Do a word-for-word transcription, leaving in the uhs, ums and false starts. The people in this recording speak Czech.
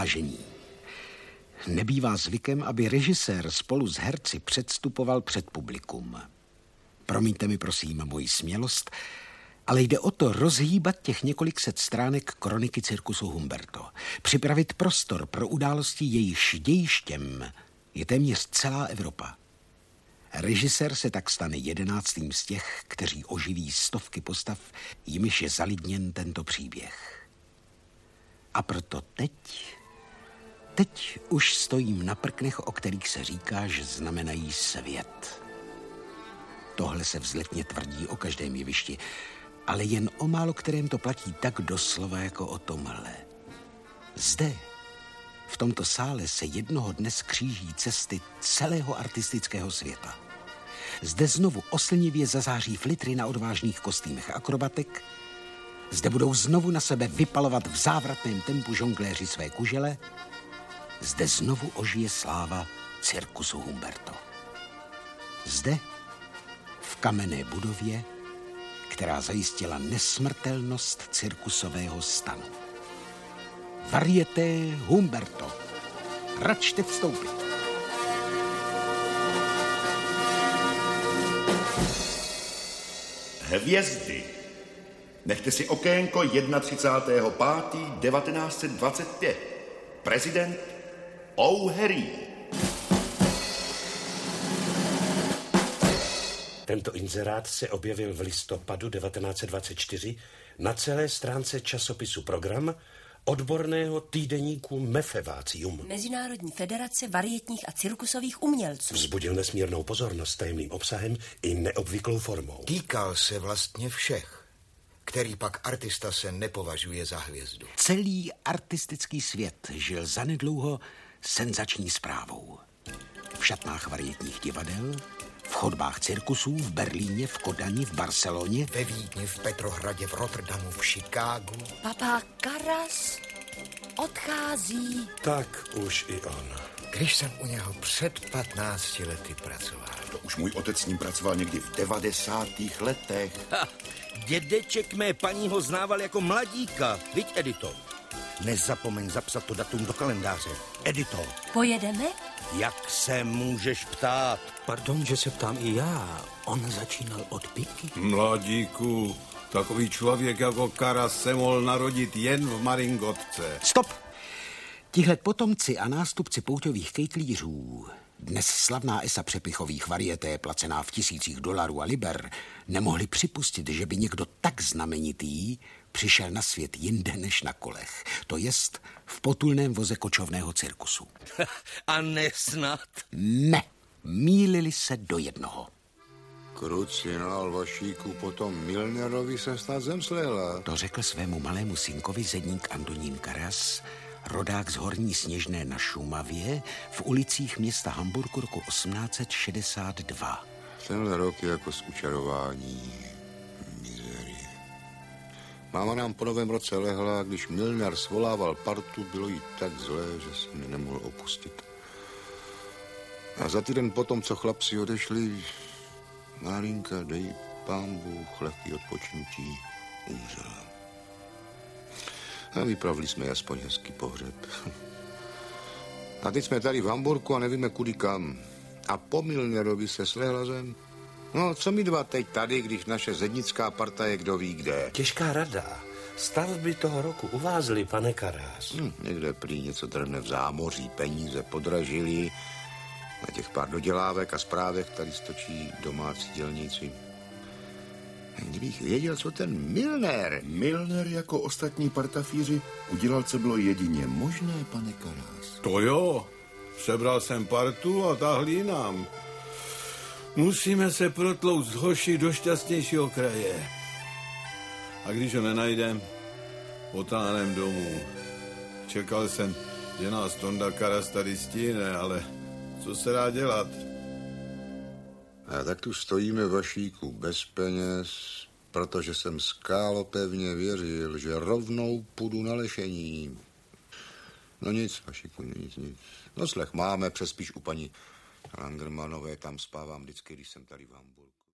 Vážení, nebývá zvykem, aby režisér spolu s herci předstupoval před publikum. Promiňte mi prosím moji smělost, ale jde o to rozhýbat těch několik set stránek kroniky cirkusu Humberto. Připravit prostor pro události, jejichž dějištěm je téměř celá Evropa. Režisér se tak stane jedenáctým z těch, kteří oživí stovky postav, jimiž je zalidněn tento příběh. A proto teď, teď už stojím na prknech, o kterých se říká, že znamenají svět. Tohle se vzletně tvrdí o každém jevišti, ale jen o málo kterém to platí tak doslova jako o tomhle. Zde, v tomto sále se jednoho dne skříží cesty celého artistického světa. Zde znovu oslnivě zazáří flitry na odvážných kostýmech akrobatek, zde budou znovu na sebe vypalovat v závratném tempu žongléři své kužele, zde znovu ožije sláva cirkusu Humberto. Zde, v kamenné budově, která zajistila nesmrtelnost cirkusového stanu. Varieté Humberto. Račte vstoupit. Hvězdy. Nechte si okénko třicátého prvního pátého devatenáct set dvacet pět. Prezident O'Harry. Tento inzerát se objevil v listopadu devatenáct set dvacet čtyři na celé stránce časopisu Program odborného týdeníku Mefevácium. Mezinárodní federace varietních a cirkusových umělců. Vzbudil nesmírnou pozornost tajemným obsahem i neobvyklou formou. Týkal se vlastně všech, který pak artista se nepovažuje za hvězdu. Celý artistický svět žil zanedlouho senzační zprávou. V šatnách varietních divadel, v chodbách cirkusů, v Berlíně, v Kodani, v Barceloně, ve Vídni, v Petrohradě, v Rotterdamu, v Chicagu. Papa Karas odchází. Tak už i on. Když jsem u něho před patnácti lety pracoval. To už můj otec s ním pracoval někdy v devadesátých letech. Ha, dědeček mé paní ho znával jako mladíka. Viď, Edito? Nezapomeň zapsat to datum do kalendáře. Edito. Pojedeme? Jak se můžeš ptát? Pardon, že se ptám i já. On začínal od piky. Mladíku, takový člověk jako Karas se mohl narodit jen v Maringotce. Stop! Tihle potomci a nástupci pouťových kejklířů, dnes slavná esa přepichových varieté placená v tisících dolarů a liber, nemohli připustit, že by někdo tak znamenitý přišel na svět jinde než na kolech. To jest v potulném voze kočovného cirkusu. A nesnad? Ne, mýlili se do jednoho. Krucinál Vašíku, potom Milnerovi se snad zemslela. To řekl svému malému synkovi zedník Antonín Karas, rodák z Horní Sněžné na Šumavě v ulicích města Hamburku roku osmnáct set šedesát dva. Tenhle rok je jako z učarování. Mizerie. Máma nám po novém roce lehla, když Milner svolával partu, bylo jí tak zlé, že jsem ji nemohl opustit. A za týden potom, co chlapci odešli, Marinka, dej pán Bůh, lehký odpočinutí, umřela. A vypravili jsme aspoň hezký pohřeb. A teď jsme tady v Hamburku a nevíme kudy kam. A po Milnerovi se slehla zem. No, co my dva teď tady, když naše zednická parta je kdo ví kde? Těžká rada. Stavby toho roku uvázly, pane Karas. Hm, někde prý něco drhne v zámoří, peníze podražili. Na těch pár dodělávek a zprávek tady stočí domácí dělníci. Kdybych věděl, co ten Milner... Milner jako ostatní partafíři udělal, co bylo jedině možné, pane Karas. To jo, sebral jsem partu a tahli jinam. Musíme se protlouct z hoši do šťastnějšího kraje. A když ho nenajdem, potáhnem domů. Čekal jsem, že nás Tonda Karas tady stíne, ale co se dá dělat? A tak tu stojíme, Vašíku, bez peněz, protože jsem skálopevně věřil, že rovnou půjdu na lešení. No nic, Vašíku, nic, nic. No slech máme, přespíš u paní Langermanové, tam spávám vždycky, když jsem tady v Hamburgu.